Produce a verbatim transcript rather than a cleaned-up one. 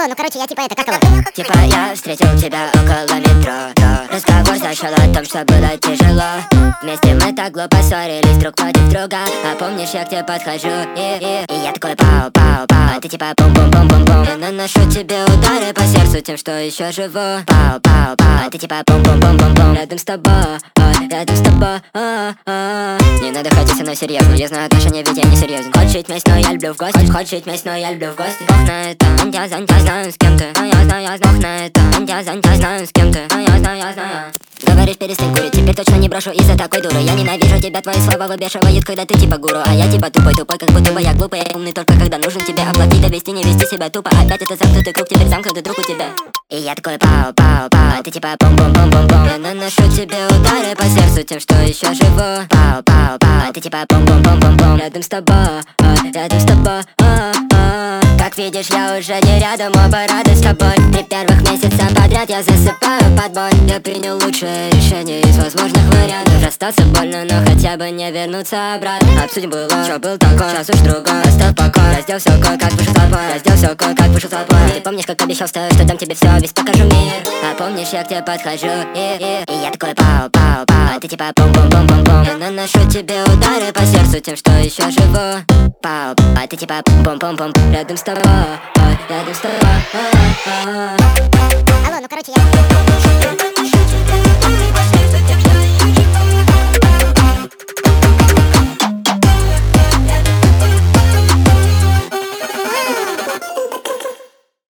ну короче, я типа это, как его? Типа я встретил тебя около метро. Разговор зашел о том, что было тяжело. Вместе мы так глупо ссорились друг против друга. А помнишь, я к тебе подхожу и, и, и я такой пау, пау, пау. А ты типа бум-бум-бум-бум-бум. Я наношу тебе удары по сердцу тем, что еще живу. Пау, пау, пау. А ты типа бум-бум-бум-бум-бум. Рядом с тобой, рядом с тобой. Не надо ходить со мной серьезно. Я знаю отношения, ведь я не серьезен. Хочешь жить вместе, но я люблю в гости. Хочешь жить вместе, но я люблю в гости. Бог на это, я знаю, я знаю, с кем ты. А я знаю, я знаю, Бог на это, я знаю, я знаю, с кем ты. А я знаю, я знаю. Говоришь, перестань курить, теперь точно не брошу из-за такой дуры. Я ненавижу тебя, твои слова выбешивают, когда ты типа гуру. А я типа тупой-тупой, как будто бы я глупый. Я умный только когда нужен тебе оплатить, довести, не вести себя тупо. Опять это замкнутый круг, теперь замкнутый друг у тебя. И я такой пау, пау, пау. А ты типа бум-бум-бум-бум-бум. Я наношу тебе удары по сердцу тем, что еще живу. Пау, пау, пау. А ты типа бум-бум-бум-бум-бум. Рядом с тобой, рядом с тобой. Как видишь, я уже не рядом, оба рады с тобой. Три первых месяца подряд я засыпаю под боль. Я принял лучшее решение из возможных вариантов. Расстаться больно, но хотя бы не вернуться обратно. Обсудим было, что был такой, сейчас уж другой. Оставь покой, раздел все кое-как вышел толпой. Раздел все кое-как вышел толпой. Ты помнишь, как обещал, что дам тебе все, весь покажу мир. А помнишь, я к тебе подхожу и, и, и я такой пау, пау, пау. А ты типа бум-бум-бум-бум-бум. Я наношу тебе удары по сердцу тем, что еще живу. Пау, а ты типа бум-бум-бум. Рядом с тобой, рядом с тобой. Алло, ну короче, я...